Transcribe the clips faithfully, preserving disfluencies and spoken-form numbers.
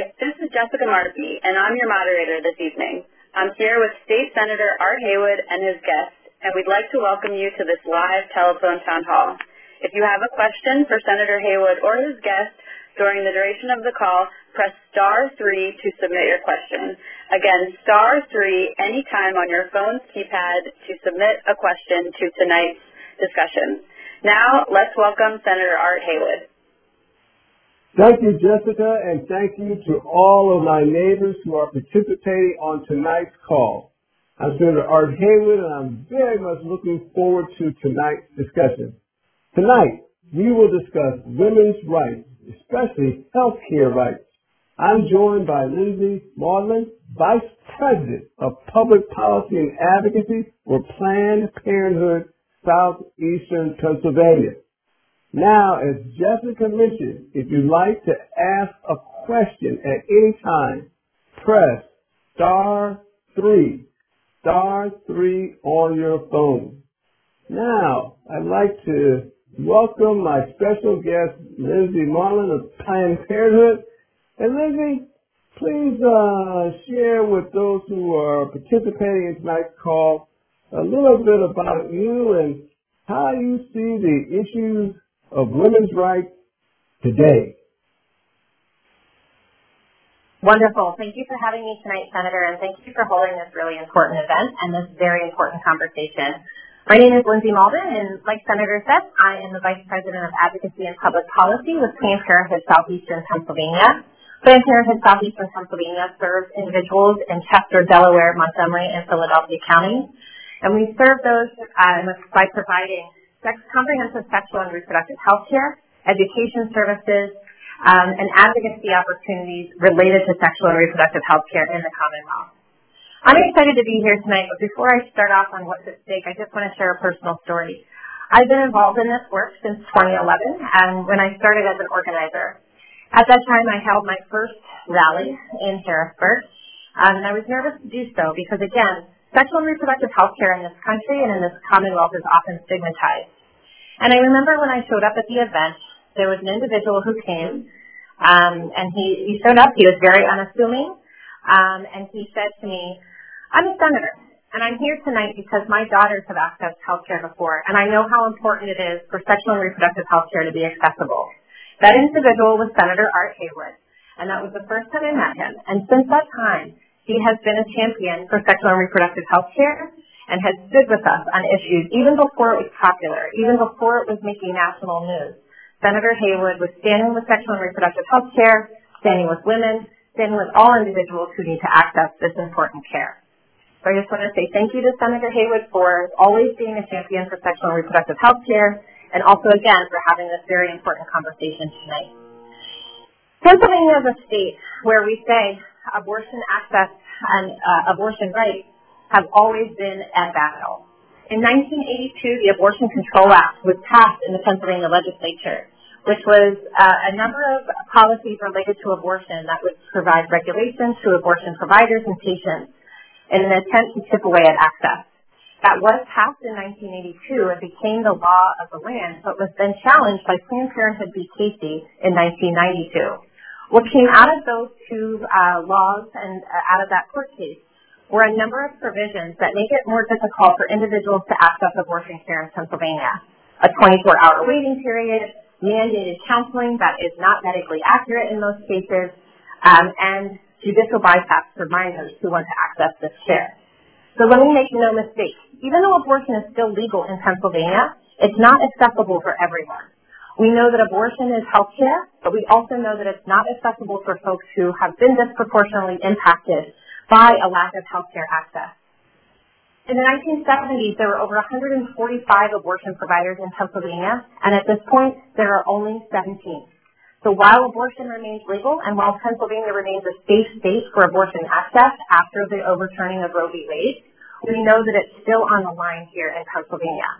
Hi, this is Jessica Markey, and I'm your moderator this evening. I'm here with State Senator Art Haywood and his guest, and we'd like to welcome you to this live telephone town hall. If you have a question for Senator Haywood or his guest during the duration of the call, press star three to submit your question. Again, star three anytime on your phone's keypad to submit a question to tonight's discussion. Now, let's welcome Senator Art Haywood. Thank you, Jessica, and thank you to all of my neighbors who are participating on tonight's call. I'm Senator Art Haywood, and I'm very much looking forward to tonight's discussion. Tonight, we will discuss women's rights, especially health care rights. I'm joined by Lindsay Maudlin, Vice President of Public Policy and Advocacy for Planned Parenthood, Southeastern Pennsylvania. Now, as Jessica mentioned, if you'd like to ask a question at any time, press star three, star three on your phone. Now, I'd like to welcome my special guest, Lindsay Maudlin of Planned Parenthood. And Lindsay, please uh, share with those who are participating in tonight's call a little bit about you and how you see the issues of women's rights today. Wonderful. Thank you for having me tonight, Senator, and thank you for holding this really important event and this very important conversation. My name is Lindsay Maudlin, and like Senator said, I am the Vice President of Advocacy and Public Policy with Planned Parenthood Southeastern Pennsylvania. Planned Parenthood Southeastern Pennsylvania serves individuals in Chester, Delaware, Montgomery, and Philadelphia counties, and we serve those uh, by providing sex, comprehensive sexual and reproductive health care, education services, um, and advocacy opportunities related to sexual and reproductive health care in the Commonwealth. I'm excited to be here tonight, but before I start off on what's at stake, I just want to share a personal story. I've been involved in this work since twenty eleven, and when I started as an organizer. At that time, I held my first rally in Harrisburg, um, and I was nervous to do so because, again, sexual and reproductive health care in this country and in this Commonwealth is often stigmatized. And I remember when I showed up at the event, there was an individual who came, um, and he, he showed up. He was very unassuming, um, and he said to me, I'm a senator, and I'm here tonight because my daughters have accessed health care before, and I know how important it is for sexual and reproductive health care to be accessible. That individual was Senator Art Haywood, and that was the first time I met him. And since that time, he has been a champion for sexual and reproductive health care and has stood with us on issues even before it was popular, even before it was making national news. Senator Haywood was standing with sexual and reproductive health care, standing with women, standing with all individuals who need to access this important care. So I just want to say thank you to Senator Haywood for always being a champion for sexual and reproductive health care, and also, again, for having this very important conversation tonight. Pennsylvania is a state where we say abortion access and uh, abortion rights have always been at battle. In nineteen eighty-two, the Abortion Control Act was passed in the Pennsylvania legislature, which was uh, a number of policies related to abortion that would provide regulations to abortion providers and patients in an attempt to chip away at access. That was passed in nineteen eighty-two and became the law of the land, but was then challenged by Planned Parenthood v. Casey in nineteen ninety-two. What came out of those two uh, laws and uh, out of that court case were a number of provisions that make it more difficult for individuals to access abortion care in Pennsylvania. A twenty-four hour waiting period, mandated counseling that is not medically accurate in most cases, um, and judicial bypass for minors who want to access this care. So let me make no mistake. Even though abortion is still legal in Pennsylvania, it's not accessible for everyone. We know that abortion is health care, but we also know that it's not accessible for folks who have been disproportionately impacted by a lack of health care access. In the nineteen seventies, there were over one hundred forty-five abortion providers in Pennsylvania, and at this point, there are only seventeen. So while abortion remains legal, and while Pennsylvania remains a safe state for abortion access after the overturning of Roe v. Wade, we know that it's still on the line here in Pennsylvania.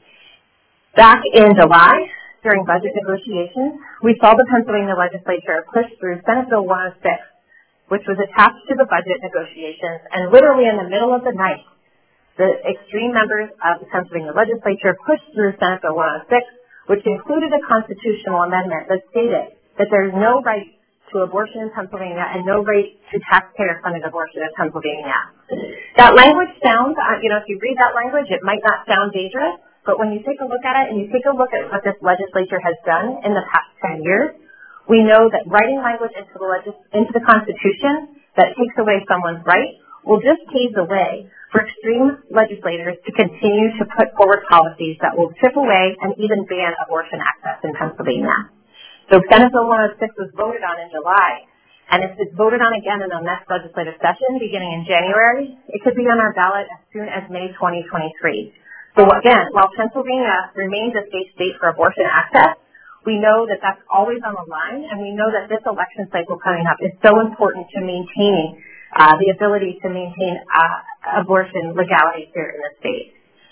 Back in July, during budget negotiations, we saw the Pennsylvania legislature push through Senate Bill one oh six, which was attached to the budget negotiations, and literally in the middle of the night, the extreme members of the Pennsylvania legislature pushed through Senate Bill one oh six, which included a constitutional amendment that stated that there is no right to abortion in Pennsylvania and no right to taxpayer-funded abortion in Pennsylvania. That language sounds, uh, you know, if you read that language, it might not sound dangerous, but when you take a look at it and you take a look at what this legislature has done in the past ten years, we know that writing language into the, legis- into the Constitution that takes away someone's right will just pave the way for extreme legislators to continue to put forward policies that will chip away and even ban abortion access in Pennsylvania. So Senate Bill one oh six was voted on in July, and if it's voted on again in the next legislative session beginning in January, it could be on our ballot as soon as May twenty twenty-three. So again, while Pennsylvania remains a safe state for abortion access, we know that that's always on the line, and we know that this election cycle coming up is so important to maintaining uh, the ability to maintain uh, abortion legality here in the state.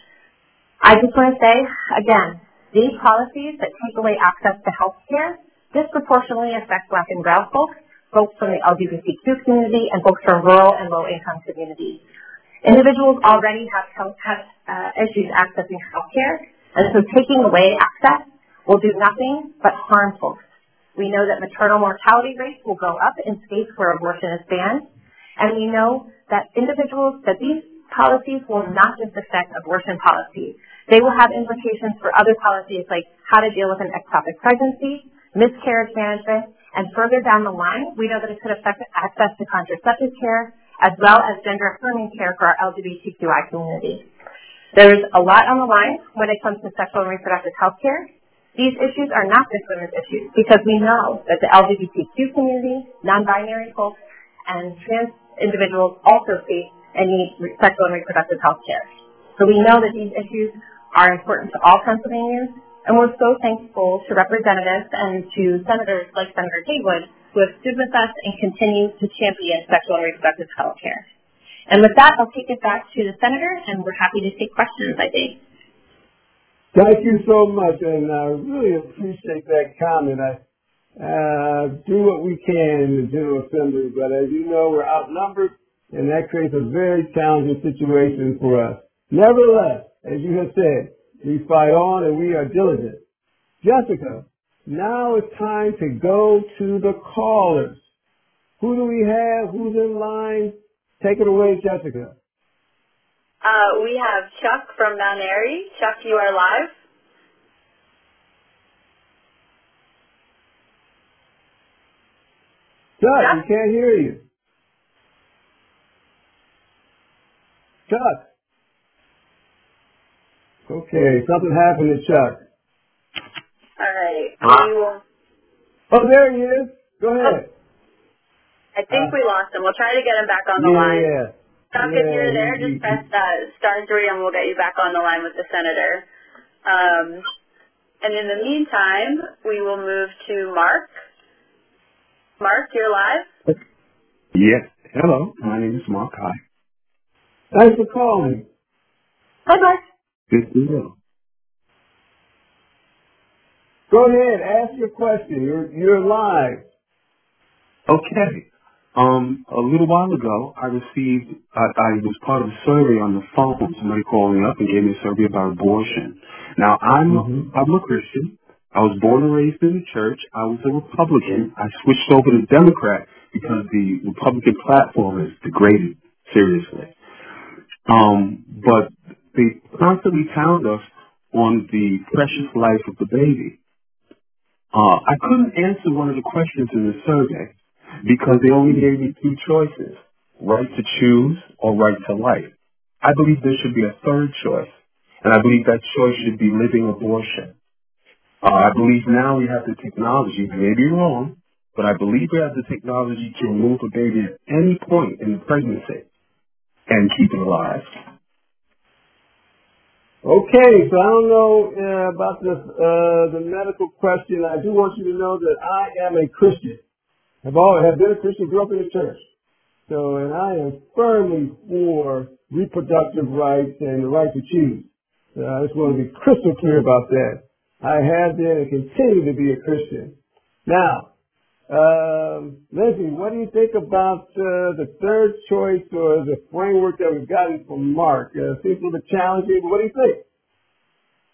I just want to say, again, these policies that take away access to health care disproportionately affect Black and Brown folks, folks from the L G B T Q community, and folks from rural and low-income communities. Individuals already have health have, uh, issues accessing health care, and so taking away access will do nothing but harm folks. We know that maternal mortality rates will go up in states where abortion is banned, and we know that individuals, that these policies will not just affect abortion policy. They will have implications for other policies like how to deal with an ectopic pregnancy, miscarriage management, and further down the line, we know that it could affect access to contraceptive care as well as gender-affirming care for our L G B T Q I community. There's a lot on the line when it comes to sexual and reproductive health care. These issues are not just women's issues because we know that the L G B T Q community, non-binary folks, and trans individuals also face and need sexual and reproductive health care. So we know that these issues are important to all Pennsylvanians, and we're so thankful to representatives and to senators like Senator Haywood who have stood with us and continue to champion sexual and reproductive health care. And with that, I'll take it back to the senator, and we're happy to take questions, I think. Thank you so much, and I really appreciate that comment. I uh, do what we can in the General Assembly, but as you know, we're outnumbered, and that creates a very challenging situation for us. Nevertheless, as you have said, we fight on and we are diligent. Jessica, now it's time to go to the callers. Who do we have? Who's in line? Take it away, Jessica. Uh, we have Chuck from Mount Airy. Chuck, you are live. Chuck, Chuck? We can't hear you. Chuck. Okay, something happened to Chuck. All right. Huh? We will... Oh, there he is. Go ahead. I think uh, we lost him. We'll try to get him back on the yeah, line. Yeah. Chuck, yeah, if you're there, he, just press uh, star three and we'll get you back on the line with the senator. Um, and in the meantime, we will move to Mark. Mark, you're live? Yes. Hello. My name is Mark. Hi. Thanks for calling. Hi, Mark. Good deal. Go ahead. Ask your question. You're, you're live. Okay. Um, a little while ago, I received, I, I was part of a survey on the phone. Somebody called me up and gave me a survey about abortion. Now, I'm, mm-hmm. I'm a Christian. I was born and raised in the church. I was a Republican. I switched over to Democrat because the Republican platform is degraded, seriously. Um, but they constantly pound us on the precious life of the baby. Uh, I couldn't answer one of the questions in the survey because they only gave me two choices, right to choose or right to life. I believe there should be a third choice, and I believe that choice should be living abortion. Uh, I believe now we have the technology, I may be wrong, but I believe we have the technology to remove a baby at any point in the pregnancy and keep it alive. Okay, so I don't know uh, about this, uh, the medical question. I do want you to know that I am a Christian. I've always have been a Christian, grew up in the church. So, and I am firmly for reproductive rights and the right to choose. Uh, I just want to be crystal clear about that. I have been and continue to be a Christian. Now, um, Lindsay, what do you think about uh, the third choice or the framework that we've gotten from Mark? Uh, seems a little bit challenging. What do you think?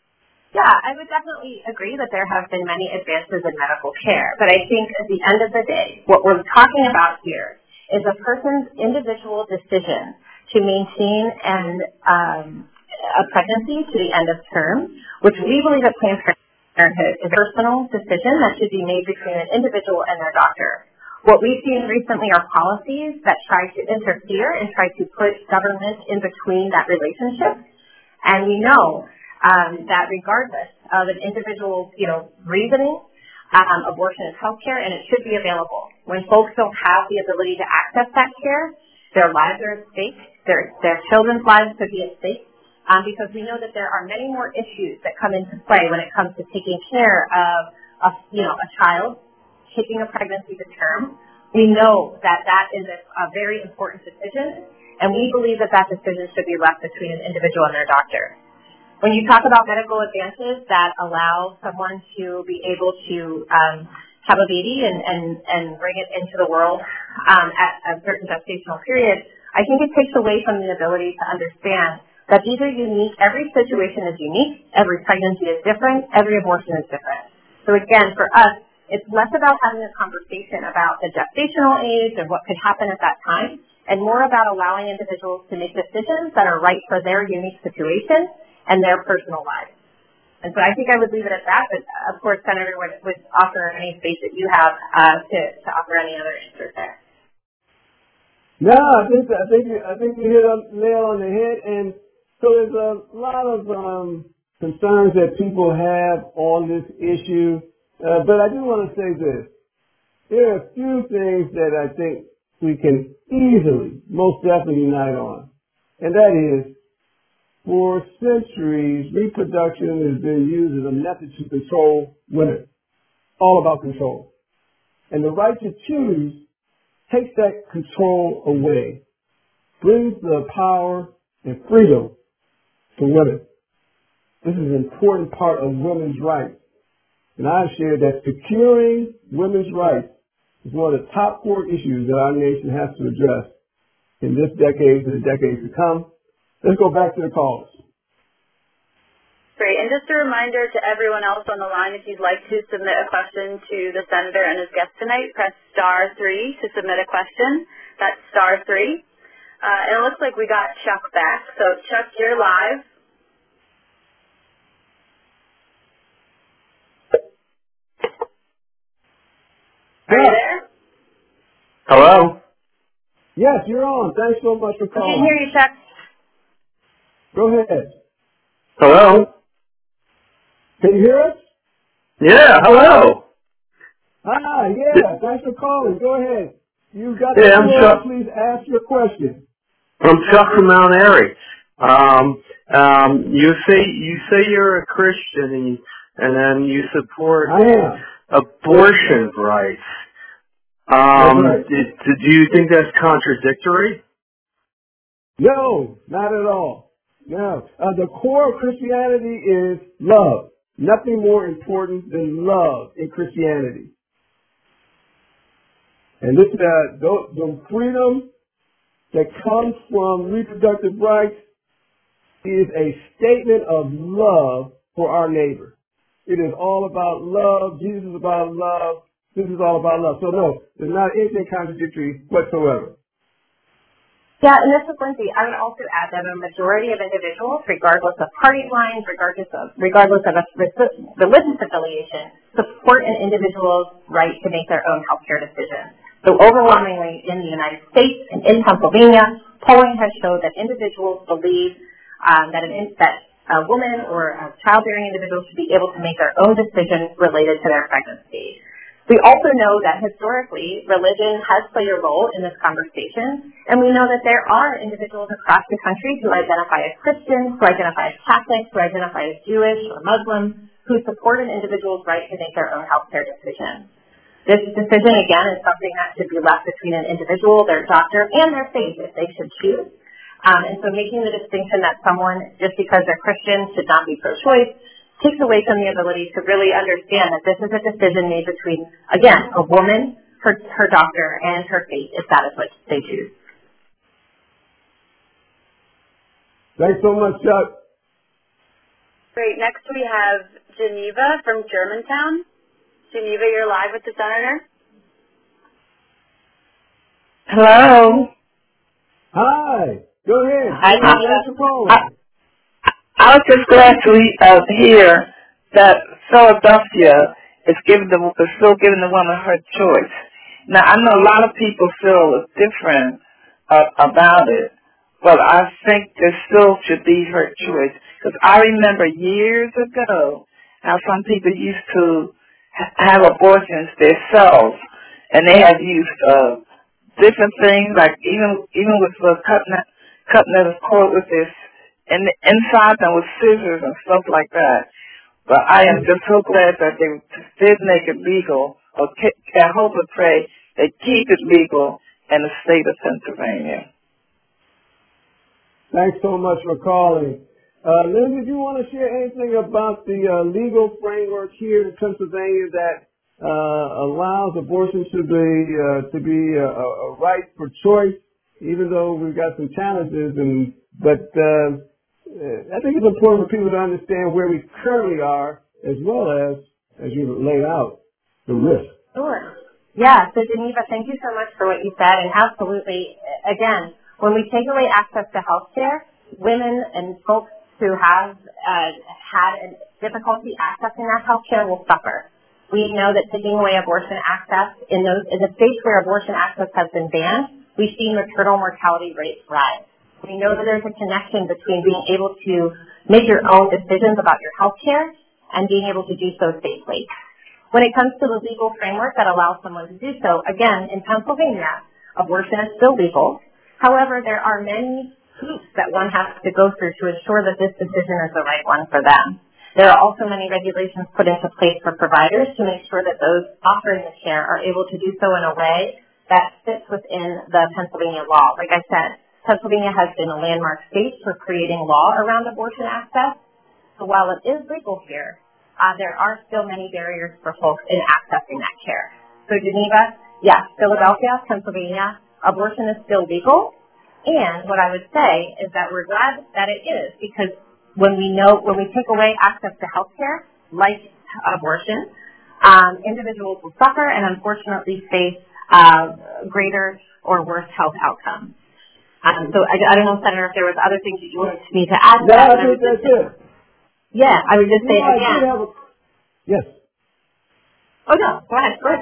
Yeah, I would definitely agree that there have been many advances in medical care, but I think at the end of the day, what we're talking about here is a person's individual decision to maintain and um, a pregnancy to the end of term, which we believe at Planned Parenthood is a personal decision that should be made between an individual and their doctor. What we've seen recently are policies that try to interfere and try to put government in between that relationship. And we know um, that regardless of an individual's, you know, reasoning, um, abortion is health care and it should be available. When folks don't have the ability to access that care, their lives are at stake, their, their children's lives could be at stake, um, because we know that there are many more issues that come into play when it comes to taking care of, a, you know, a child, taking a pregnancy to term. We know that that is a, a very important decision, and we believe that that decision should be left between an individual and their doctor. When you talk about medical advances that allow someone to be able to um, have a baby and, and, and bring it into the world um, at a certain gestational period, I think it takes away from the ability to understand that these are unique. Every situation is unique. Every pregnancy is different. Every abortion is different. So again, for us, it's less about having a conversation about the gestational age and what could happen at that time, and more about allowing individuals to make decisions that are right for their unique situation and their personal lives. And so I think I would leave it at that, but of course, Senator would, would offer any space that you have uh, to, to offer any other answers there. No, I think I think I think you hit a nail on the head, and so there's a lot of um, concerns that people have on this issue. Uh, but I do want to say this. There are a few things that I think we can easily, most definitely unite on. And that is, for centuries, reproduction has been used as a method to control women. All about control. And the right to choose takes that control away, brings the power and freedom to women. This is an important part of women's rights. And I've shared that securing women's rights is one of the top four issues that our nation has to address in this decade and the decades to come. Let's go back to the callers. Great. And just a reminder to everyone else on the line, if you'd like to submit a question to the Senator and his guest tonight, press star three to submit a question. That's star three. Uh, and it looks like we got Chuck back. So, Chuck, you're live. Are you there? Hello? Yes, you're on. Thanks so much for I calling. can hear you, Chuck. Go ahead. Hello? Can you hear us? Yeah, hello. Ah, yeah. Thanks for calling. Go ahead. You've got the Yeah, I'm floor. Chuck. Please ask your question. I'm Chuck from Mount Airy. Um, um, you say you say you're a Christian, and, and then you support I am. abortion rights. That's Um, right. do, do you think that's contradictory? No, not at all. No. Uh, the core of Christianity is love. Nothing more important than love in Christianity. And this, uh, the, the freedom that comes from reproductive rights is a statement of love for our neighbor. It is all about love. Jesus is about love. This is all about love. So no, there's not anything contradictory whatsoever. Yeah, and this is Lindsay. I would also add that a majority of individuals, regardless of party lines, regardless of regardless of a religious affiliation, support an individual's right to make their own healthcare decisions. So overwhelmingly in the United States and in Pennsylvania, polling has showed that individuals believe um, that, an, that a woman or a childbearing individual should be able to make their own decisions related to their pregnancy. We also know that historically, religion has played a role in this conversation, and we know that there are individuals across the country who identify as Christian, who identify as Catholic, who identify as Jewish or Muslim, who support an individual's right to make their own healthcare decisions. This decision, again, is something that should be left between an individual, their doctor, and their faith if they should choose. Um, and so making the distinction that someone, just because they're Christian, should not be pro-choice, takes away from the ability to really understand that this is a decision made between, again, a woman, her, her doctor, and her faith, if that is what they choose. Thanks so much, Chuck. Great. Next we have Geneva from Germantown. Geneva, you're live with the Senator. Hello. Hi. Go ahead. I, Go ahead. Thanks for calling. I, I was just glad to uh, hear that Philadelphia is giving the is still giving the woman her choice. Now I know a lot of people feel different uh, about it, but I think there still should be her choice. Because I remember years ago how some people used to ha- have abortions themselves, and they have used uh, different things, like even even with uh, cutting cutting the cord with this, and inside them with scissors and stuff like that. But I am just so glad that they did make it legal, or I hope and pray they keep it legal in the state of Pennsylvania. Thanks so much for calling. Uh, Lindsay, do you want to share anything about the uh, legal framework here in Pennsylvania that uh, allows abortion to be uh, to be a, a right for choice, even though we've got some challenges? And but uh, I think it's important for people to understand where we currently are, as well as as you lay out the risk. Sure. Yeah. So Geneva, thank you so much for what you said, and absolutely, again, when we take away access to health care, women and folks who have uh, had a difficulty accessing that health care will suffer. We know that taking away abortion access in those in the states where abortion access has been banned, we've seen maternal mortality rates rise. We know that there's a connection between being able to make your own decisions about your health care and being able to do so safely. When it comes to the legal framework that allows someone to do so, again, in Pennsylvania, abortion is still legal. However, there are many hoops that one has to go through to ensure that this decision is the right one for them. There are also many regulations put into place for providers to make sure that those offering the care are able to do so in a way that fits within the Pennsylvania law. Like I said, Pennsylvania has been a landmark state for creating law around abortion access. So while it is legal here, uh, there are still many barriers for folks in accessing that care. So Geneva, yes, Philadelphia, Pennsylvania, abortion is still legal. And what I would say is that we're glad that it is, because when we know, when we take away access to health care, like abortion, um, individuals will suffer and unfortunately face uh, greater or worse health outcomes. Um, so I, I don't know, Senator, if there was other things that you wanted me to add to no, that. I think that's it. Yeah, I would just say no, again. I a, yes. Oh, no, go ahead, go ahead.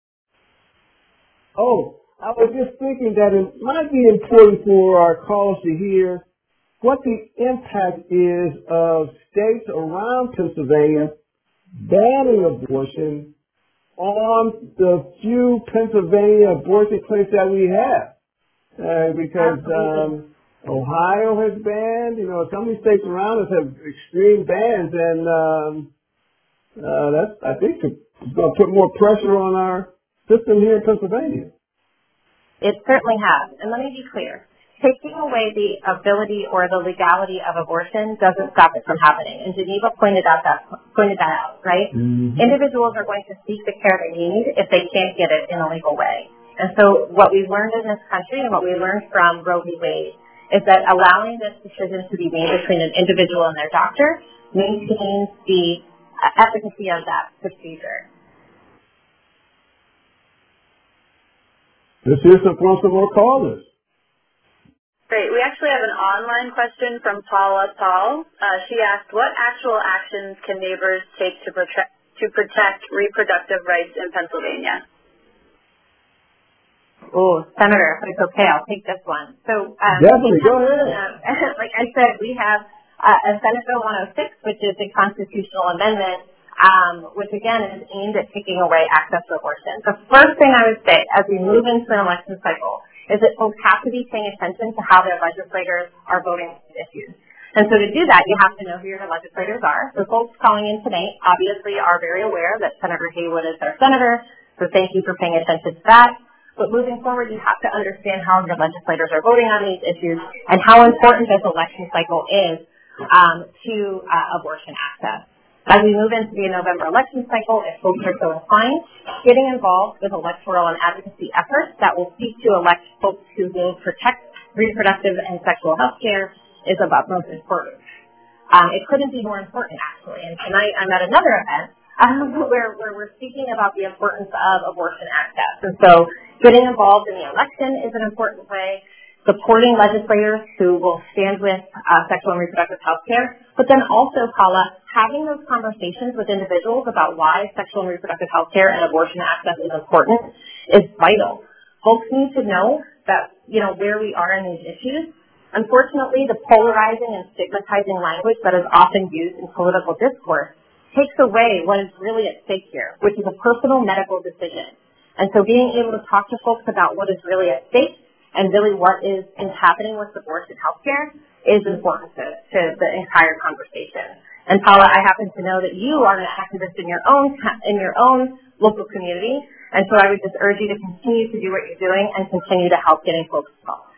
Oh, I was just thinking that it might be important for our callers to hear what the impact is of states around Pennsylvania banning abortion on the few Pennsylvania abortion clinics that we have. Uh, because um, Ohio has banned, you know, some of these states around us have extreme bans, and um, uh, that's, I think, it's going to put more pressure on our system here in Pennsylvania. It certainly has. And let me be clear. Taking away the ability or the legality of abortion doesn't stop it from happening. And Geneva pointed out that pointed that out, right? Mm-hmm. Individuals are going to seek the care they need if they can't get it in a legal way. And so what we've learned in this country and what we learned from Roe v. Wade is that allowing this decision to be made between an individual and their doctor maintains the efficacy of that procedure. Let's hear some from some more callers. Great. We actually have an online question from Paula Paul. Uh, she asked, what actual actions can neighbors take to protect, to protect reproductive rights in Pennsylvania? Oh, Senator, if it's okay, I'll take this one. So, um, Definitely, go ahead. Um, like I said, we have uh, a Senate Bill one oh six, which is a constitutional amendment, um, which again is aimed at taking away access to abortion. The first thing I would say as we move into an election cycle is that folks have to be paying attention to how their legislators are voting on these issues. And so to do that, you have to know who your legislators are. So folks calling in tonight obviously are very aware that Senator Haywood is their senator, so thank you for paying attention to that. But moving forward, you have to understand how your legislators are voting on these issues and how important this election cycle is um, to uh, abortion access. As we move into the November election cycle, if folks are so inclined, getting involved with electoral and advocacy efforts that will seek to elect folks who will protect reproductive and sexual health care is of utmost importance. Um, it couldn't be more important, actually. And tonight I'm at another event um, where, where we're speaking about the importance of abortion access. And so getting involved in the election is an important way, supporting legislators who will stand with uh, sexual and reproductive health care, but then also, Paula, having those conversations with individuals about why sexual and reproductive health care and abortion access is important is vital. Folks need to know that, you know, where we are in these issues. Unfortunately, the polarizing and stigmatizing language that is often used in political discourse takes away what is really at stake here, which is a personal medical decision. And so being able to talk to folks about what is really at stake and really what is, is happening with abortion health care is important to, to the entire conversation. And Paula, I happen to know that you are an activist in your own in your own local community, and so I would just urge you to continue to do what you're doing and continue to help getting folks involved.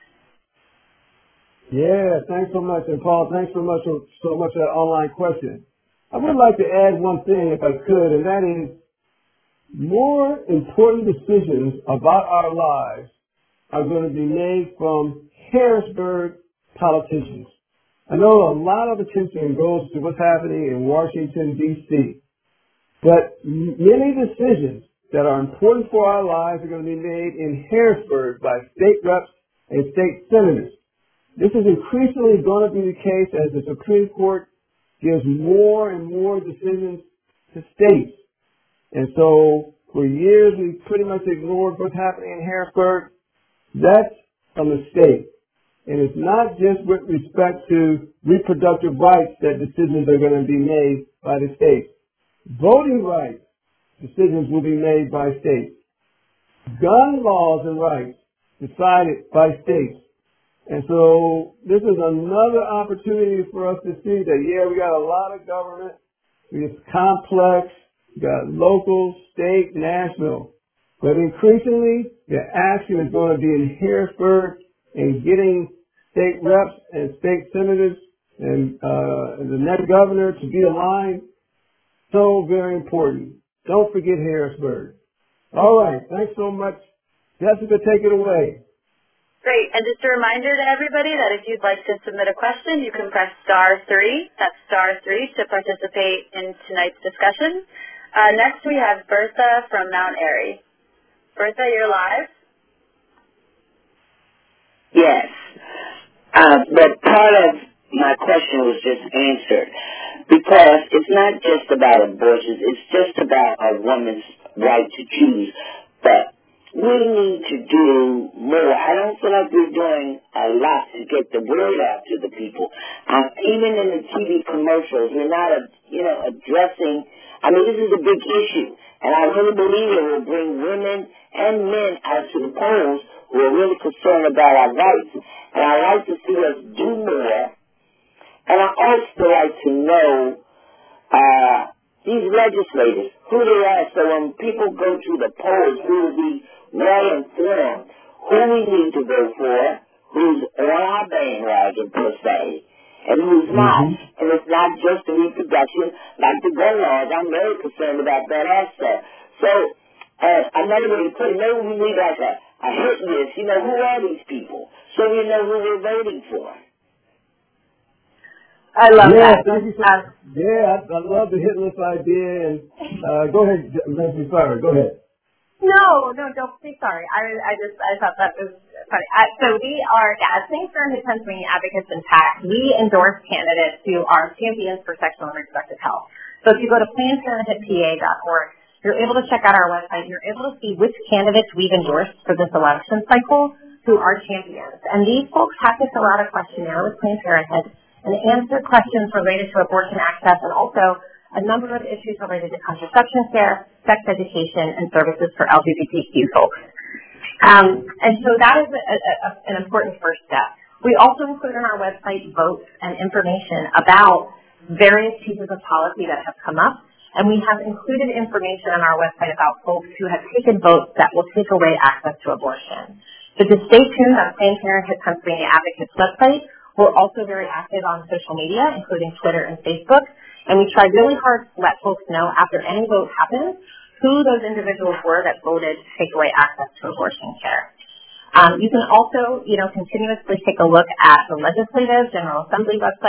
Yeah, thanks so much. And Paul, thanks so much for so much for that online question. I would like to add one thing if I could, and that is more important decisions about our lives are going to be made from Harrisburg politicians. I know a lot of attention goes to what's happening in Washington, D C, but many decisions that are important for our lives are going to be made in Harrisburg by state reps and state senators. This is increasingly going to be the case as the Supreme Court gives more and more decisions to states. And so for years we pretty much ignored what's happening in Harrisburg. That's a mistake. And it's not just with respect to reproductive rights that decisions are going to be made by the states. Voting rights decisions will be made by states. Gun laws and rights decided by states. And so this is another opportunity for us to see that, yeah, we got a lot of government. It's complex. We got local, state, national. But increasingly, the action is going to be in Harrisburg and getting state reps and state senators and uh, the next governor to be aligned. So very important. Don't forget Harrisburg. All right. Thanks so much. Jessica, take it away. Great. And just a reminder to everybody that if you'd like to submit a question, you can press star three. That's star three to participate in tonight's discussion. Uh, next, we have Bertha from Mount Airy. Bertha, you're live. Yes. Uh, but part of my question was just answered because it's not just about abortions. It's just about a woman's right to choose. But we need to do more. I don't feel like we're doing a lot to get the word out to the people. Um, even in the T V commercials, we're not, uh, you know, addressing. I mean, this is a big issue, and I really believe it will bring women and men out to the polls who are really concerned about our rights. And I like to see us do more. And I also like to know uh, these legislators, who they are, so when people go to the polls, we will be well informed who we need to vote for, who's on our bandwagon per se, and who's not. Mm-hmm. And it's not just the reproduction, like the gun laws. I'm very concerned about that also. So, uh, another way to put it, maybe we need like a, a hit list. You know, who are these people? So we know who we're voting for. I love yeah, that. Thank you so, Um, yeah, I, I love the hit list idea. And uh, go ahead, Leslie Farrer, go ahead. No, no, don't be sorry. I, I just, I thought that was funny. Uh, so we are, yeah, as Saint Parenthood Pennsylvania Advocates and PAC, we endorse candidates who are champions for sexual and reproductive health. So if you go to Planned Parenthood P A dot org, you're able to check out our website. You're able to see which candidates we've endorsed for this election cycle who are champions. And these folks have to fill out a questionnaire with Planned Parenthood and answer questions related to abortion access and also a number of issues related to contraception care, sex education, and services for L G B T Q folks. Um, and so that is a, a, an important first step. We also include on our website votes and information about various pieces of policy that have come up, and we have included information on our website about folks who have taken votes that will take away access to abortion. So just stay tuned on Planned Parenthood Pennsylvania Advocates website. We're also very active on social media, including Twitter and Facebook. And we try really hard to let folks know after any vote happens who those individuals were that voted to take away access to abortion care. Um, you can also, you know, continuously take a look at the Legislative General Assembly website,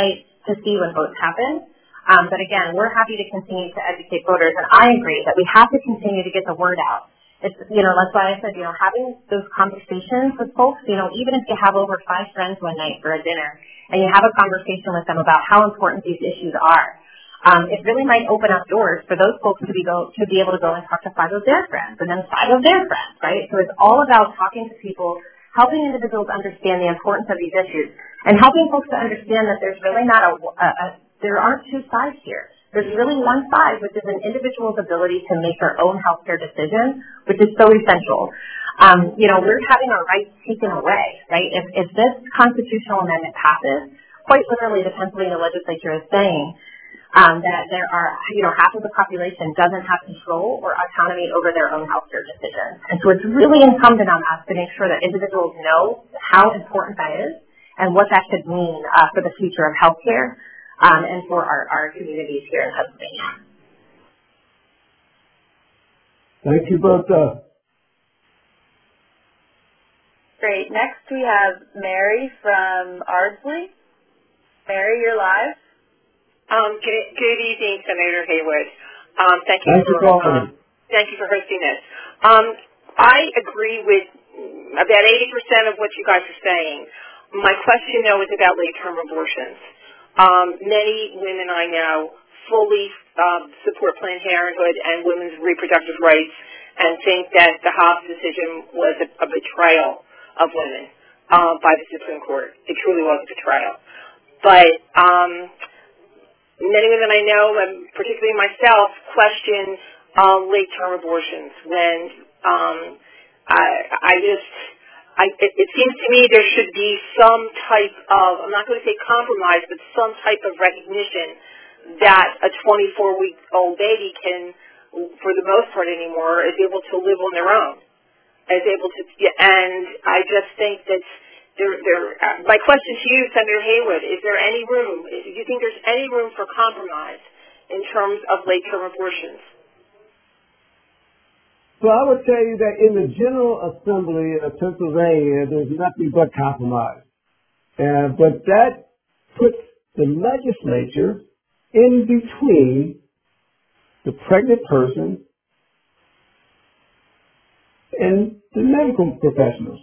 to see when votes happen. Um, but again, we're happy to continue to educate voters, and I agree that we have to continue to get the word out. It's, you know, that's why I said, you know, having those conversations with folks, you know, even if you have over five friends one night for a dinner and you have a conversation with them about how important these issues are, um, it really might open up doors for those folks to be go to be able to go and talk to five of their friends and then five of their friends, right? So it's all about talking to people, helping individuals understand the importance of these issues, and helping folks to understand that there's really not a, a, a there aren't two sides here. There's really one side, which is an individual's ability to make their own healthcare decision, which is so essential. Um, you know, we're having our rights taken away, right? If, if this constitutional amendment passes, quite literally the Pennsylvania legislature is saying um, that there are, you know, half of the population doesn't have control or autonomy over their own healthcare decisions. And so it's really incumbent on us to make sure that individuals know how important that is and what that could mean uh, for the future of healthcare. Um, and for our, our communities here in Pennsylvania. Thank you both. Uh, Great. Next we have Mary from Ardsley. Mary, you're live. Um, good, good evening, Senator Haywood. Um, thank you Thank for you um, thank you for hosting this. Um, I agree with about eighty percent of what you guys are saying. My question, though, is about late-term abortions. Um, many women I know fully um, support Planned Parenthood and women's reproductive rights and think that the Hobbs decision was a, a betrayal of women uh, by the Supreme Court. It truly was a betrayal. But um, many women I know, and particularly myself, question uh, late-term abortions when um, I, I just... I, it, it seems to me there should be some type of, I'm not going to say compromise, but some type of recognition that a twenty-four-week-old baby can, for the most part anymore, is able to live on their own. Is able to, and I just think that there, there, uh, my question to you, Senator Haywood, is there any room, do you think there's any room for compromise in terms of late-term abortions? So I would tell you that in the General Assembly of Pennsylvania, there's nothing but compromise. Uh, but that puts the legislature in between the pregnant person and the medical professionals.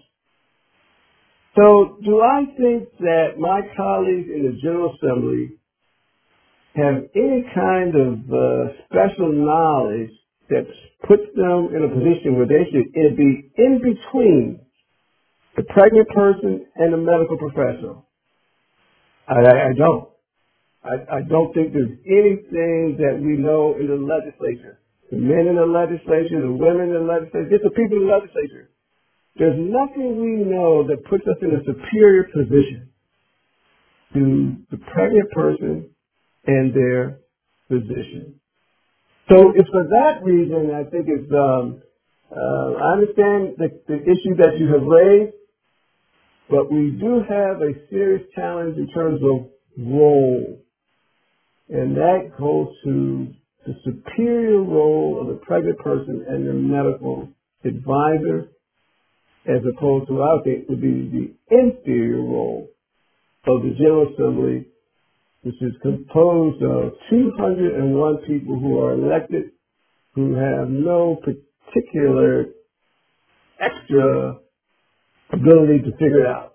So do I think that my colleagues in the General Assembly have any kind of uh, special knowledge that puts them in a position where they should be in between the pregnant person and the medical professional? I, I, I don't. I, I don't think there's anything that we know in the legislature. The men in the legislature, the women in the legislature, just the people in the legislature. There's nothing we know that puts us in a superior position to the pregnant person and their physician. So it's for that reason I think it's, um, uh, I understand the, the issue that you have raised, but we do have a serious challenge in terms of role. And that goes to the superior role of the pregnant person and their medical advisor, as opposed to, I think, would be the inferior role of the General Assembly, which is composed of two hundred one people who are elected, who have no particular extra ability to figure it out.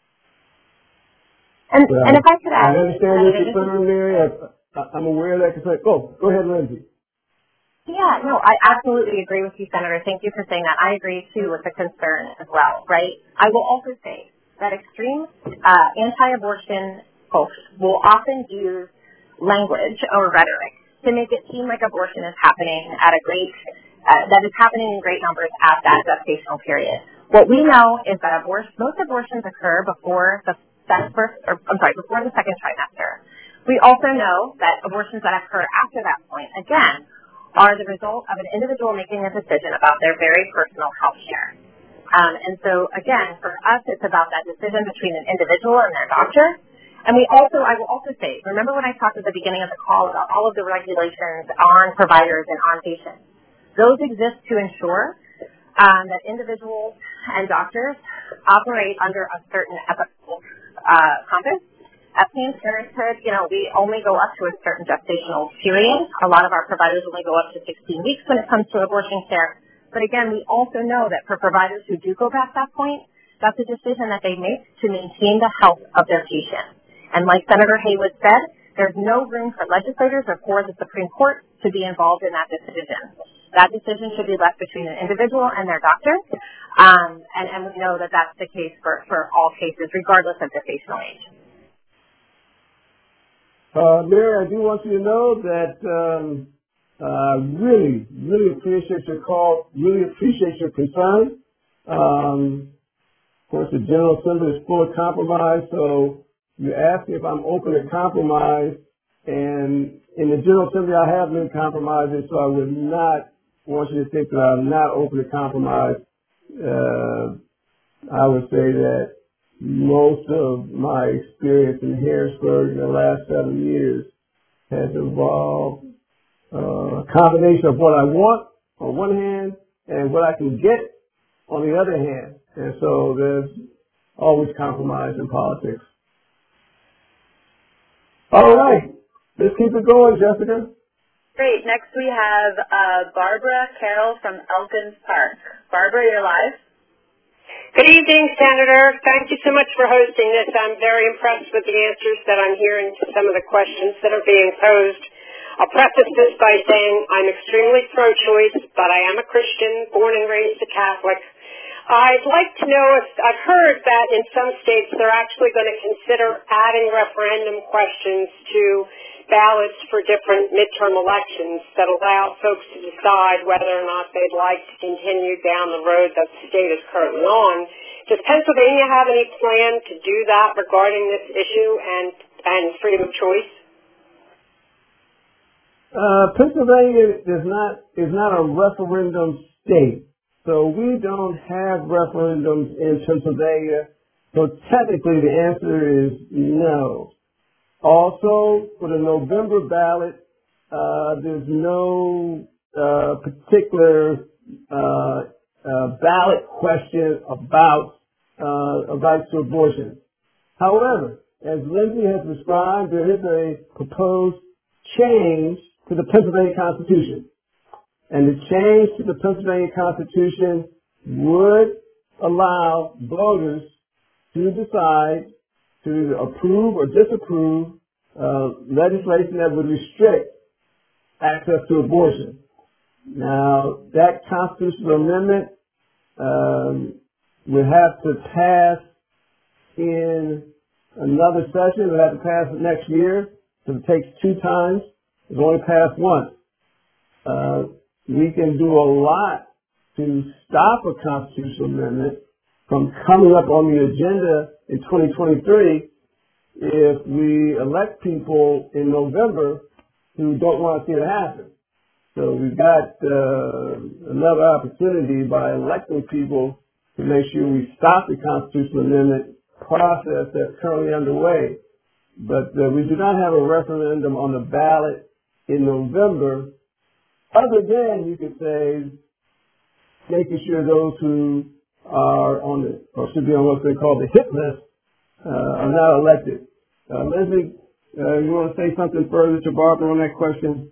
And, Well, and if I could add, I understand your concern, Mary. I, I'm aware of that concern. Oh, go ahead, Lindsay. Yeah, no, I absolutely agree with you, Senator. Thank you for saying that. I agree, too, with the concern as well, right? I will also say that extreme uh, anti-abortion folks will often use language or rhetoric to make it seem like abortion is happening at a great, uh, that is happening in great numbers at that gestational period. What we know is that abortion, most abortions occur before the first, or I'm sorry, before the second trimester. We also know that abortions that occur after that point, again, are the result of an individual making a decision about their very personal health care. Um, and so, again, for us, it's about that decision between an individual and their doctor. And we also, I will also say, remember when I talked at the beginning of the call about all of the regulations on providers and on patients? Those exist to ensure um, that individuals and doctors operate under a certain ethical uh, compass, At Planned Parenthood, you know, we only go up to a certain gestational period. A lot of our providers only go up to sixteen weeks when it comes to abortion care. But again, we also know that for providers who do go past that point, that's a decision that they make to maintain the health of their patient. And like Senator Haywood said, there's no room for legislators or for the Supreme Court to be involved in that decision. That decision should be left between an individual and their doctor, um, and, and we know that that's the case for, for all cases, regardless of gestational age. Uh, Mary, I do want you to know that um, I uh, really, really appreciate your call, really appreciate your concern. Um, of course, the General Assembly is full of compromise, so you asked me if I'm open to compromise, and in the General Assembly I have been compromising, so I would not want you to think that I'm not open to compromise. Uh, I would say that most of my experience in Harrisburg in the last seven years has involved uh, a combination of what I want on one hand and what I can get on the other hand. And so there's always compromise in politics. All right. Let's keep it going, Jessica. Great. Next we have uh, Barbara Carroll from Elkins Park. Barbara, you're live. Good evening, Senator. Thank you so much for hosting this. I'm very impressed with the answers that I'm hearing to some of the questions that are being posed. I'll preface this by saying I'm extremely pro-choice, but I am a Christian, born and raised a Catholic. I'd like to know if I've heard that in some states they're actually going to consider adding referendum questions to ballots for different midterm elections that allow folks to decide whether or not they'd like to continue down the road that the state is currently on. Does Pennsylvania have any plan to do that regarding this issue and, and freedom of choice? Uh, Pennsylvania is not is not a referendum state, so we don't have referendums in Pennsylvania. So technically, the answer is no. Also, for the November ballot, uh, there's no uh, particular uh, uh, ballot question about uh, rights to abortion. However, as Lindsay has described, there is a proposed change to the Pennsylvania Constitution. And the change to the Pennsylvania Constitution would allow voters to decide to approve or disapprove uh, legislation that would restrict access to abortion. Now, that constitutional amendment um, would have to pass in another session. It would have to pass next year, so it takes two times. It's only passed once. Uh, we can do a lot to stop a constitutional amendment from coming up on the agenda in twenty twenty-three if we elect people in November who don't want to see it happen. So we've got uh, another opportunity by electing people to make sure we stop the constitutional amendment process that's currently underway. But uh, we do not have a referendum on the ballot in November, other than, you could say, making sure those who are on the, or should be on what they call the hit list, uh, are not elected. Uh, Leslie, uh, you want to say something further to Barbara on that question?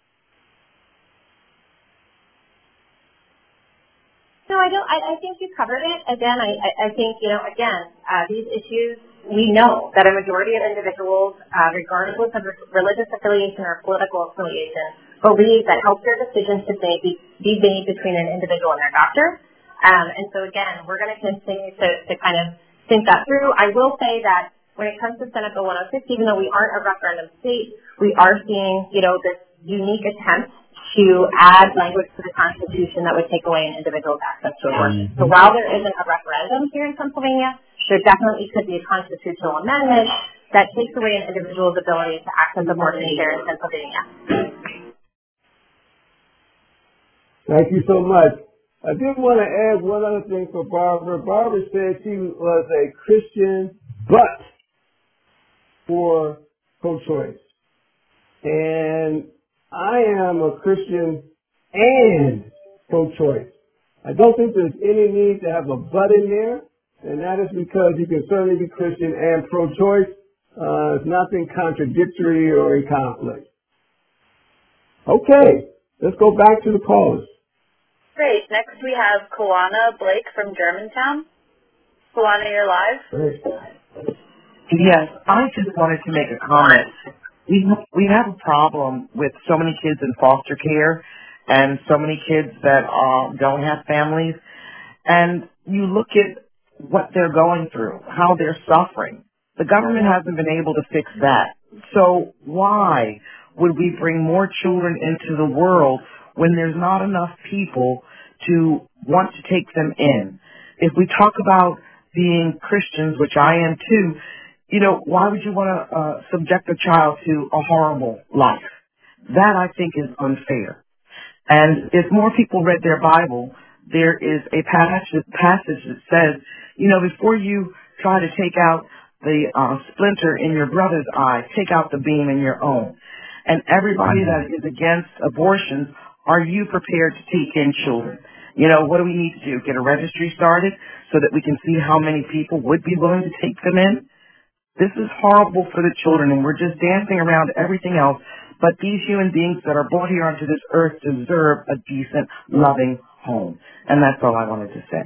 No, I don't. I, I think you covered it. Again, I, I, I think, you know, again, uh, these issues, we know that a majority of individuals, uh, regardless of religious affiliation or political affiliation, believe that healthcare decisions should be, be made between an individual and their doctor. Um, and so, again, we're going to continue to, to kind of think that through. I will say that when it comes to Senate Bill one oh six, even though we aren't a referendum state, we are seeing, you know, this unique attempt to add language to the Constitution that would take away an individual's access to abortion. So while there isn't a referendum here in Pennsylvania, there definitely could be a constitutional amendment that takes away an individual's ability to access abortion here in Pennsylvania. Thank you so much. I did want to add one other thing for Barbara. Barbara said she was a Christian, but for pro-choice. And I am a Christian and pro-choice. I don't think there's any need to have a but in there, and that is because you can certainly be Christian and pro-choice. Uh, it's nothing contradictory or in conflict. Okay, let's go back to the callers. Great. Next we have Kawana Blake from Germantown. Kawana, you're live. Great. Yes, I just wanted to make a comment. We we have a problem with so many kids in foster care and so many kids that uh, don't have families. And you look at what they're going through, how they're suffering. The government hasn't been able to fix that. So why would we bring more children into the world when there's not enough people to want to take them in? If we talk about being Christians, which I am too, you know, why would you want to uh, subject a child to a horrible life? That, I think, is unfair. And if more people read their Bible, there is a passage, passage that says, you know, before you try to take out the uh, splinter in your brother's eye, take out the beam in your own. And everybody that is against abortions, are you prepared to take in children? You know, what do we need to do? Get a registry started so that we can see how many people would be willing to take them in? This is horrible for the children, and we're just dancing around everything else. But these human beings that are brought here onto this earth deserve a decent, loving home. And that's all I wanted to say.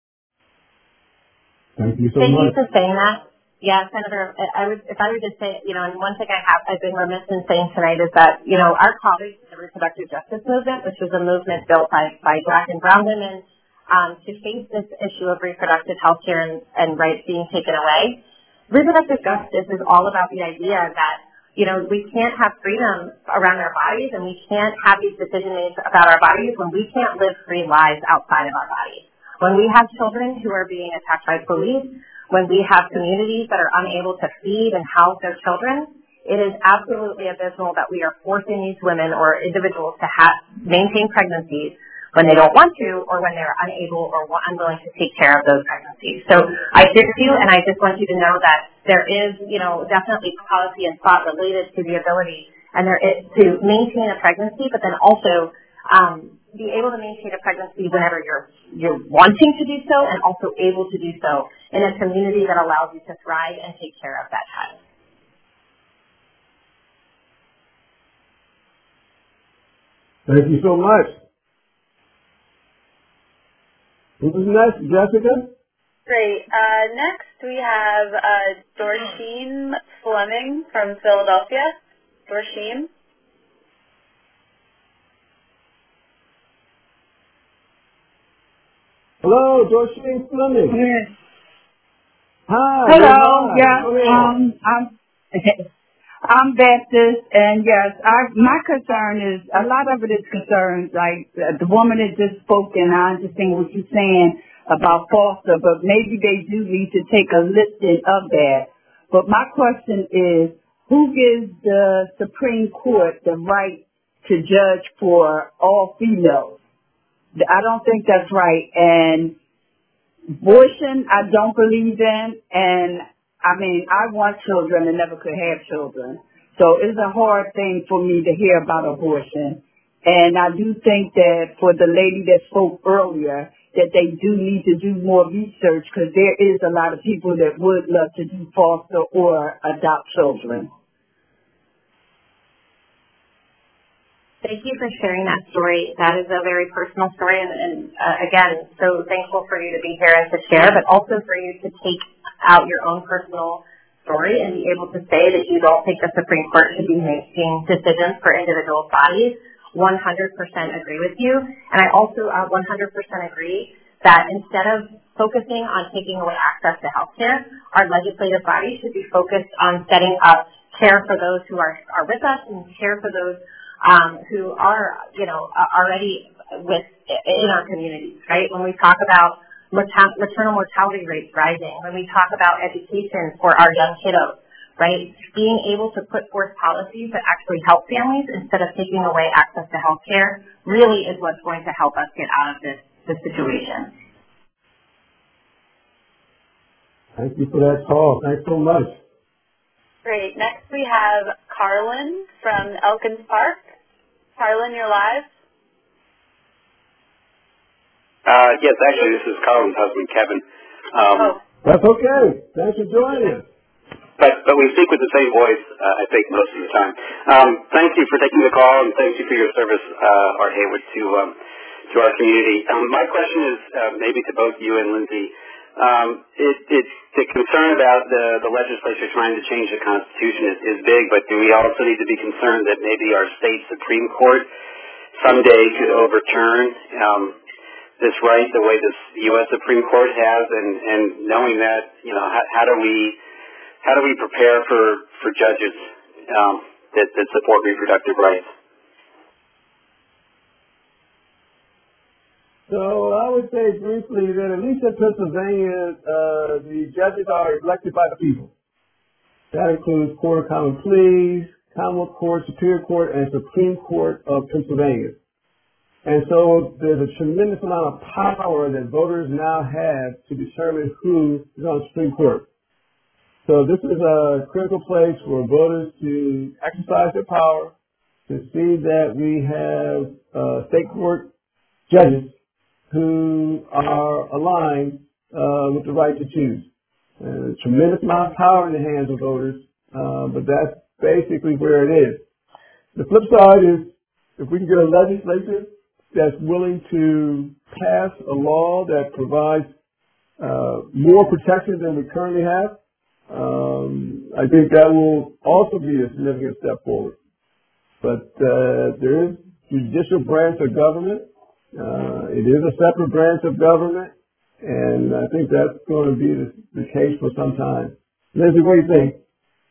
Thank you so Thank much. you for saying that. Yeah, Senator, I would, if I were to say, you know, and one thing I have, I've been remiss in saying tonight is that, you know, our colleagues in the reproductive justice movement, which was a movement built by, by black and brown women, um, to face this issue of reproductive health care and, and rights being taken away. Reproductive justice is all about the idea that, you know, we can't have freedom around our bodies and we can't have these decisions made about our bodies when we can't live free lives outside of our bodies. When we have children who are being attacked by police, when we have communities that are unable to feed and house their children, it is absolutely abysmal that we are forcing these women or individuals to have, maintain pregnancies when they don't want to or when they're unable or unwilling to take care of those pregnancies. So I hear you, and I just want you to know that there is, you know, definitely policy and thought related to the ability and there is to maintain a pregnancy, but then also um, be able to maintain a pregnancy whenever you're you're wanting to do so and also able to do so in a community that allows you to thrive and take care of that child. Thank you so much. Who's next, Jessica? Great. Uh, next we have uh, Dorsheen Fleming from Philadelphia. Dorsheen. Hello, Dorsheen Fleming. Yes. Hi. Hello. Hi. Yeah. Um. I'm. I'm Baptist, and yes, I, my concern is a lot of it is concerns like uh, the woman that just spoke, and I understand what you're saying about foster, but maybe they do need to take a listing of that. But my question is, who gives the Supreme Court the right to judge for all females? I don't think that's right. And abortion, I don't believe in. And, I mean, I want children and never could have children. So it's a hard thing for me to hear about abortion. And I do think that for the lady that spoke earlier, that they do need to do more research because there is a lot of people that would love to do foster or adopt children. Thank you for sharing that story. That is a very personal story, and, and uh, again, so thankful for you to be here and to share, but also for you to take out your own personal story and be able to say that you don't think the Supreme Court should be making decisions for individual bodies. one hundred percent agree with you, and I also uh, one hundred percent agree that instead of focusing on taking away access to health care, our legislative body should be focused on setting up care for those who are, are with us and care for those Um, who are, you know, already with in our communities, right? When we talk about mortal, maternal mortality rates rising, when we talk about education for our young kiddos, right? Being able to put forth policies that actually help families instead of taking away access to health care really is what's going to help us get out of this, this situation. Thank you for that call. Thanks so much. Great. Next we have Carlin from Elkins Park. Carlin, you're live. Uh, yes, actually, this is Carlin's husband, Kevin. Um, oh. That's okay. Thanks for joining us. but but we speak with the same voice, uh, I think, most of the time. Um, thank you for taking the call, and thank you for your service, uh, Art Haywood, to um, to our community. Um, my question is uh, maybe to both you and Lindsay. Um, it, it's the concern about the, the legislature trying to change the Constitution is, is big, but do we also need to be concerned that maybe our state Supreme Court someday could overturn um, this right the way this U S Supreme Court has, and, and knowing that, you know, how, how do we how do we prepare for, for judges um, that, that support reproductive rights? So I would say briefly that at least in Pennsylvania, uh, the judges are elected by the people. That includes Court of Common Pleas, Commonwealth Court, Superior Court, and Supreme Court of Pennsylvania. And so there's a tremendous amount of power that voters now have to determine who is on the Supreme Court. So this is a critical place for voters to exercise their power, to see that we have uh, state court judges who are aligned uh, with the right to choose. Uh, a tremendous amount of power in the hands of voters, uh, but that's basically where it is. The flip side is if we can get a legislature that's willing to pass a law that provides uh, more protection than we currently have, um, I think that will also be a significant step forward. But uh, there is judicial branch of government. Uh, it is a separate branch of government, and I think that's going to be the, the case for some time. Lindsay, what do you think?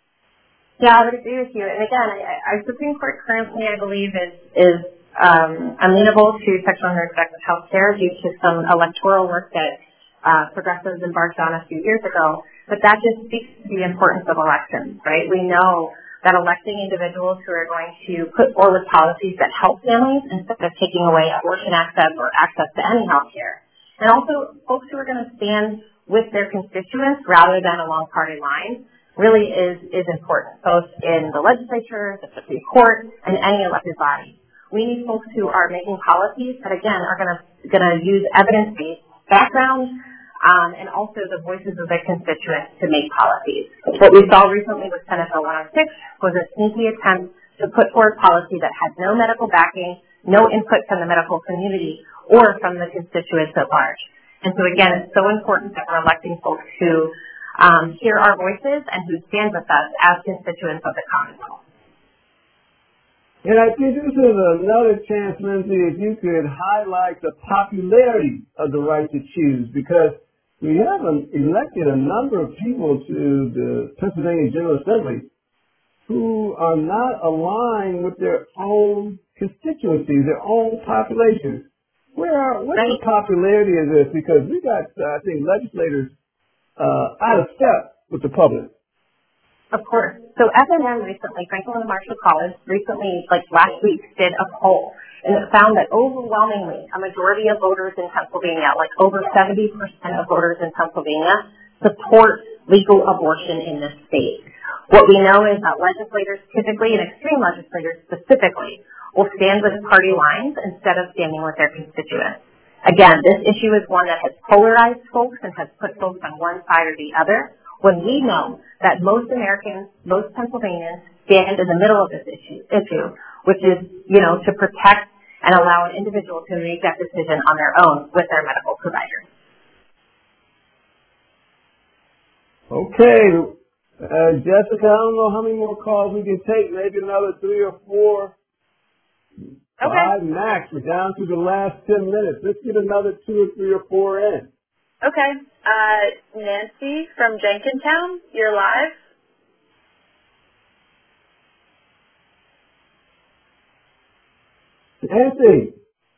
Yeah, I would agree with you. And again, our Supreme Court currently, I believe, is is um, amenable to sexual and reproductive health care due to some electoral work that uh, progressives embarked on a few years ago. But that just speaks to the importance of elections, right? We know that electing individuals who are going to put forward policies that help families instead of taking away abortion access or access to any health care. And also folks who are going to stand with their constituents rather than along party lines really is, is important, both in the legislature, the Supreme Court, and any elected body. We need folks who are making policies that, again, are going to going to use evidence-based background, Um, and also the voices of their constituents to make policies. What we saw recently with Senate Bill one oh six was a sneaky attempt to put forward policy that had no medical backing, no input from the medical community, or from the constituents at large. And so again, it's so important that we're electing folks who um, hear our voices and who stand with us as constituents of the Commonwealth. And I think this is another chance, Lindsay, if you could highlight the popularity of the right to choose, because we have elected a number of people to the Pennsylvania General Assembly who are not aligned with their own constituencies, their own populations. Where are, what's the popularity of this? Because we got, uh, I think, legislators uh, out of step with the public. Of course. So F N M recently, Franklin and Marshall College, recently, like last week, did a poll, and it found that overwhelmingly, a majority of voters in Pennsylvania, like over seventy percent of voters in Pennsylvania, support legal abortion in this state. What we know is that legislators typically, and extreme legislators specifically, will stand with party lines instead of standing with their constituents. Again, this issue is one that has polarized folks and has put folks on one side or the other, when we know that most Americans, most Pennsylvanians stand in the middle of this issue, issue, which is, you know, to protect and allow an individual to make that decision on their own with their medical provider. Okay. Uh, Jessica, I don't know how many more calls we can take, maybe another three or four. Okay. Five max. We're down to the last ten minutes. Let's get another two or three or four in. Okay. Uh, Nancy from Jenkintown, you're live. Nancy.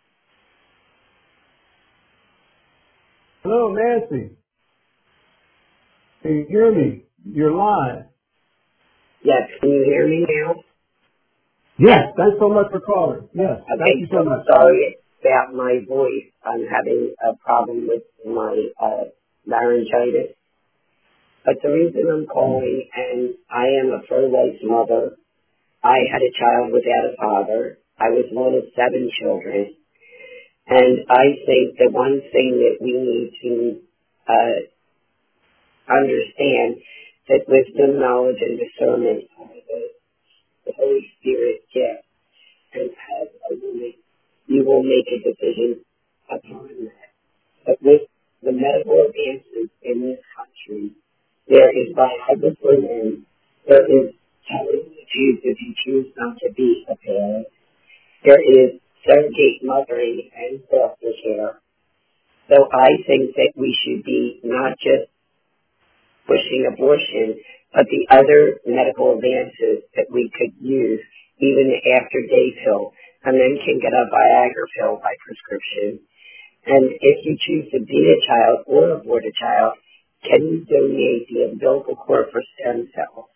Hello, Nancy. Can you hear me? You're live. Yes, can you hear me now? Yes, thanks so much for calling. Yes, okay, thank you so much. Sorry about my voice. I'm having a problem with my uh, laryngitis. But the reason I'm calling, and I am a pro-life mother. I had a child without a father. I was one of seven children. And I think the one thing that we need to uh, understand that wisdom, knowledge, and discernment are the, the Holy Spirit gift, and as a woman, you will make a decision upon that. But with the medical advances in this country, there is biography and there is telling the truth if you choose not to be a parent. There is surrogate mothering and foster care. So I think that we should be not just pushing abortion, but the other medical advances that we could use, even the after-day pill, and then can get a Viagra pill by prescription. And if you choose to be a child or abort a child, can you donate the umbilical cord for stem cells?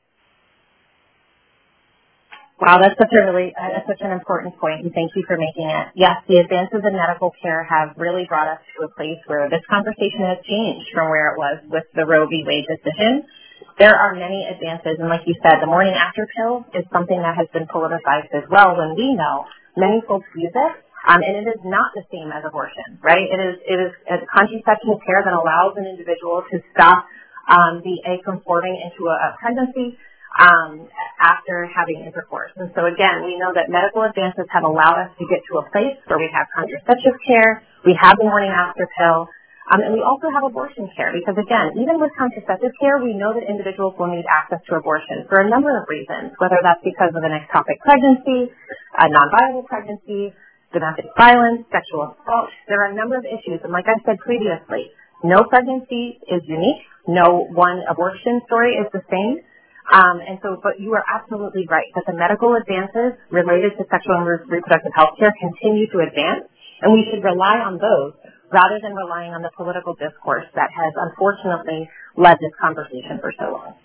Wow, that's such a really uh, that's such an important point, and thank you for making it. Yes, the advances in medical care have really brought us to a place where this conversation has changed from where it was with the Roe v. Wade decision. There are many advances, and like you said, the morning after pill is something that has been politicized as well, when we know many folks use it, um, and it is not the same as abortion, right? It is it is a contraceptive care that allows an individual to stop um, the egg from forming into a, a pregnancy um, after having intercourse. And so again, we know that medical advances have allowed us to get to a place where we have contraceptive care, we have the morning after pill, um, and we also have abortion care, because again, even with contraceptive care, we know that individuals will need access to abortion for a number of reasons, whether that's because of an ectopic pregnancy, a non-viable pregnancy, domestic violence, sexual assault. There are a number of issues, and like I said previously, no pregnancy is unique, no one abortion story is the same. Um, and so, but you are absolutely right that the medical advances related to sexual and reproductive health care continue to advance, and we should rely on those rather than relying on the political discourse that has unfortunately led this conversation for so long.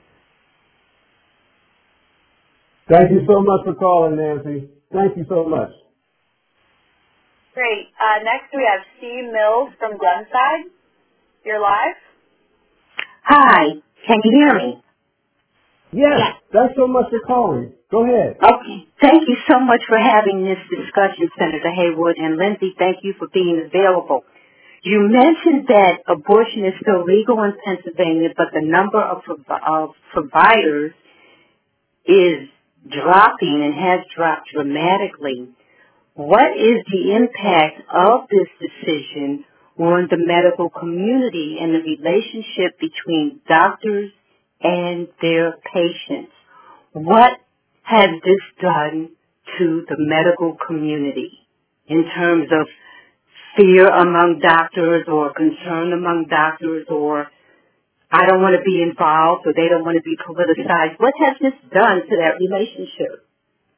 Thank you so much for calling, Nancy. Thank you so much. Great. Uh, next we have C. Mills from Glenside. You're live. Hi. Can you hear me? Yes. yes. Thanks so much for calling. Go ahead. Okay. Thank you so much for having this discussion, Senator Haywood. And Lindsay, thank you for being available. You mentioned that abortion is still legal in Pennsylvania, but the number of, of providers is dropping and has dropped dramatically. What is the impact of this decision on the medical community and the relationship between doctors and their patients? What has this done to the medical community in terms of fear among doctors or concern among doctors, or I don't want to be involved or they don't want to be politicized? What has this done to that relationship?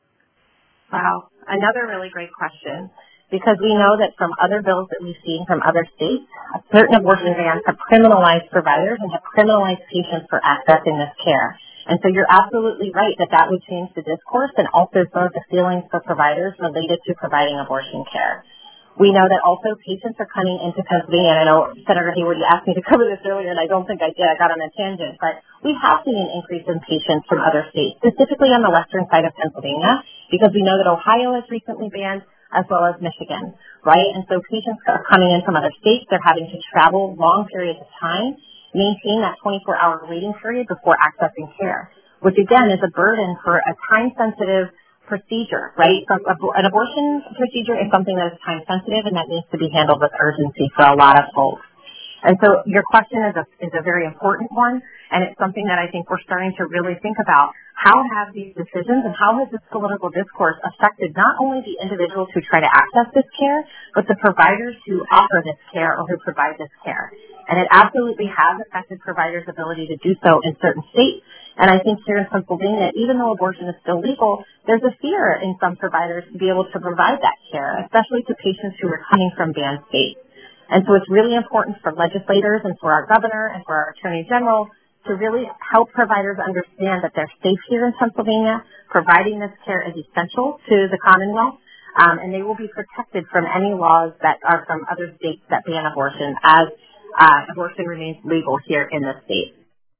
Wow, another really great question, because we know that from other bills that we've seen from other states, certain abortion bans have criminalized providers and have criminalized patients for accessing this care. And so you're absolutely right that that would change the discourse and also some of the feelings for providers related to providing abortion care. We know that also patients are coming into Pennsylvania, and I know, Senator Haywood, you asked me to cover this earlier, and I don't think I did. I got on a tangent. But we have seen an increase in patients from other states, specifically on the western side of Pennsylvania, because we know that Ohio has recently banned, as well as Michigan, right? And so patients are coming in from other states. They're having to travel long periods of time, maintain that twenty-four hour waiting period before accessing care, which, again, is a burden for a time-sensitive procedure, right? So an abortion procedure is something that is time sensitive and that needs to be handled with urgency for a lot of folks. And so your question is a, is a very important one, and it's something that I think we're starting to really think about. How have these decisions and how has this political discourse affected not only the individuals who try to access this care, but the providers who offer this care or who provide this care? And it absolutely has affected providers' ability to do so in certain states. And I think here in Pennsylvania, even though abortion is still legal, there's a fear in some providers to be able to provide that care, especially to patients who are coming from banned states. And so it's really important for legislators and for our governor and for our attorney general to really help providers understand that they're safe here in Pennsylvania. Providing this care is essential to the Commonwealth, um, and they will be protected from any laws that are from other states that ban abortion, as uh, abortion remains legal here in this state.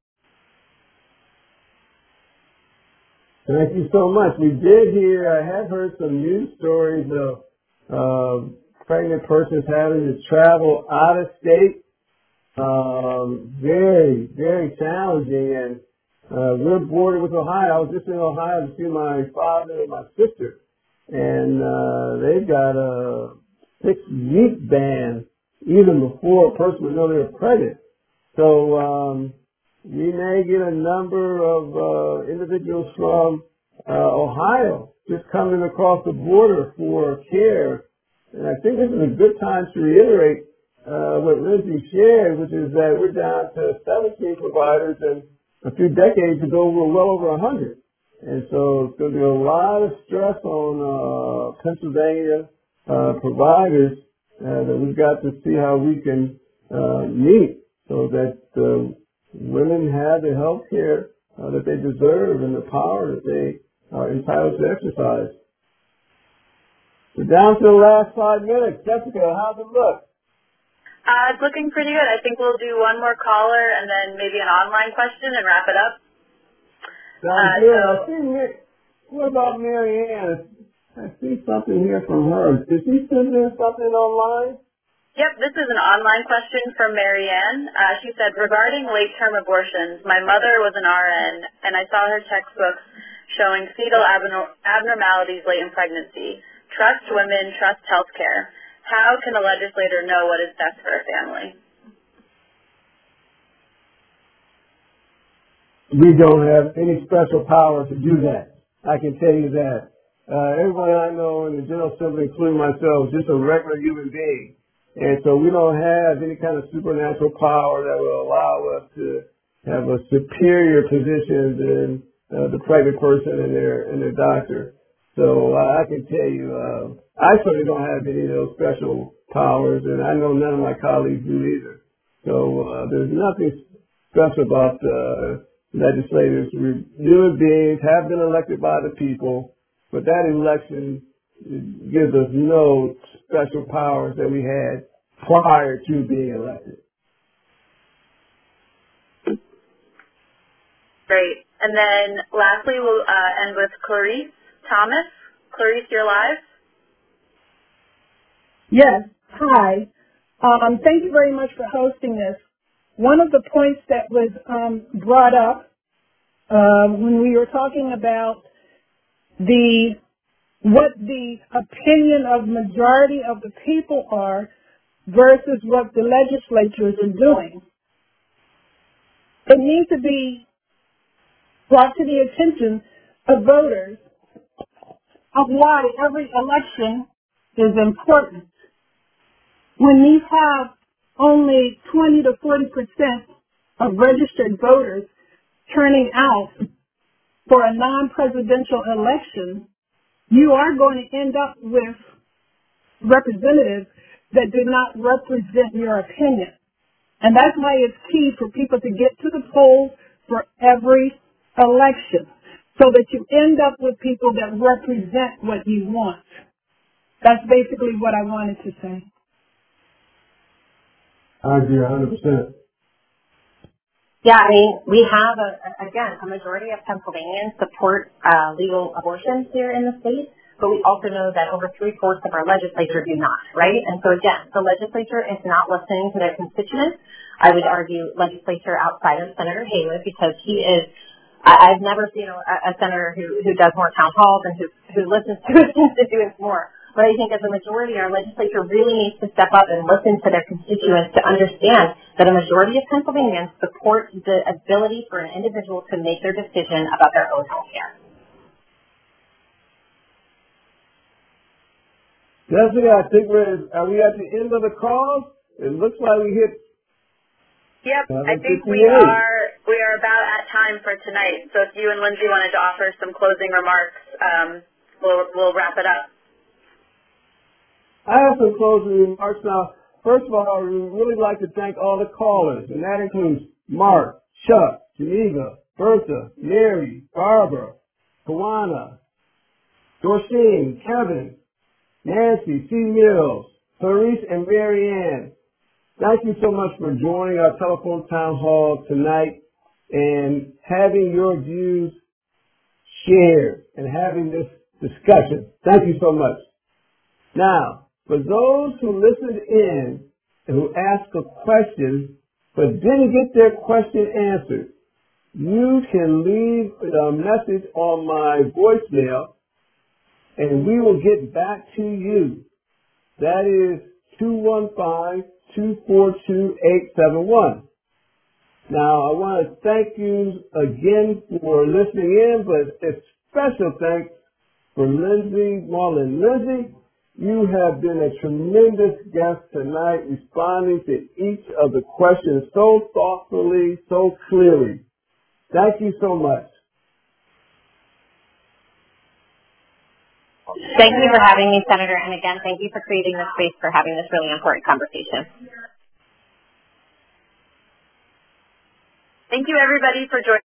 Thank you so much. We did hear, I have heard some news stories of uh, pregnant persons having to travel out of state um, very, very challenging. And uh, we're bordered with Ohio. I was just in Ohio to see my father and my sister, and uh, they've got a six-week ban even before a person would know they're pregnant. So um, we may get a number of uh, individuals from uh, Ohio just coming across the border for care. And I think this is a good time to reiterate uh, what Lindsay shared, which is that we're down to seventeen providers, and a few decades ago we were well over one hundred. And so it's going to be a lot of stress on uh, Pennsylvania uh, providers uh, that we've got to see how we can uh, meet so that uh, women have the health care uh, that they deserve and the power that they are entitled to exercise. We're down to the last five minutes. Jessica, how's it look? Uh, it's looking pretty good. I think we'll do one more caller and then maybe an online question and wrap it up. Sounds Uh, good. so, I see, what about Mary Ann? I see something here from her. Did she send in something online? Yep, this is an online question from Mary Ann. Uh, she said, regarding late-term abortions, my mother was an R N, and I saw her textbooks showing fetal abno- abnormalities late in pregnancy. Trust women, trust healthcare. How can a legislator know what is best for a family? We don't have any special power to do that. I can tell you that. Uh, everybody I know in the General Assembly, including myself, is just a regular human being. And so we don't have any kind of supernatural power that will allow us to have a superior position than uh, the pregnant person and their and their doctor. So uh, I can tell you, uh, I certainly don't have any of those special powers, and I know none of my colleagues do either. So uh, there's nothing special about uh, legislators. We're human beings, have been elected by the people, but that election gives us no special powers that we had prior to being elected. Great. And then lastly, we'll uh, end with Clarice Thomas. Clarice, you're live. Yes. Hi. Um, thank you very much for hosting this. One of the points that was um, brought up uh, when we were talking about the what the opinion of majority of the people are versus what the legislatures are doing, it needs to be brought to the attention of voters of why every election is important. When you have only twenty to forty percent of registered voters turning out for a non-presidential election, you are going to end up with representatives that do not represent your opinion. And that's why it's key for people to get to the polls for every election so that you end up with people that represent what you want. That's basically what I wanted to say. I agree one hundred percent. Yeah, I mean, we have, a, again, a majority of Pennsylvanians support uh, legal abortions here in the state, but we also know that over three-fourths of our legislature do not, right? And so, again, the legislature is not listening to their constituents. I would argue legislature outside of Senator Haywood, because he is, I, I've never seen a, a senator who, who does more town halls and who, who listens to his constituents more. But I think as a majority, our legislature really needs to step up and listen to their constituents to understand that a majority of Pennsylvanians support the ability for an individual to make their decision about their own health care. Jessica, I think we're, are we at the end of the call? It looks like we hit. Yep, I think we are we are about at time for tonight. So if you and Lindsay wanted to offer some closing remarks, um, we'll we'll wrap it up. I have some closing remarks now. First of all, we would really like to thank all the callers, and that includes Mark, Chuck, Geneva, Bertha, Mary, Barbara, Kawana, Dorsheen, Kevin, Nancy, C. Mills, Clarice, and Mary Ann. Thank you so much for joining our telephone town hall tonight and having your views shared and having this discussion. Thank you so much. Now, for those who listened in and who asked a question, but didn't get their question answered, you can leave a message on my voicemail and we will get back to you. That is two one five, two four two, eight seven one. Now, I want to thank you again for listening in, but a special thanks for Lindsay Marlin. Lindsay, you have been a tremendous guest tonight, responding to each of the questions so thoughtfully, so clearly. Thank you so much. Thank you for having me, Senator, and again, thank you for creating this space for having this really important conversation. Thank you, everybody, for joining.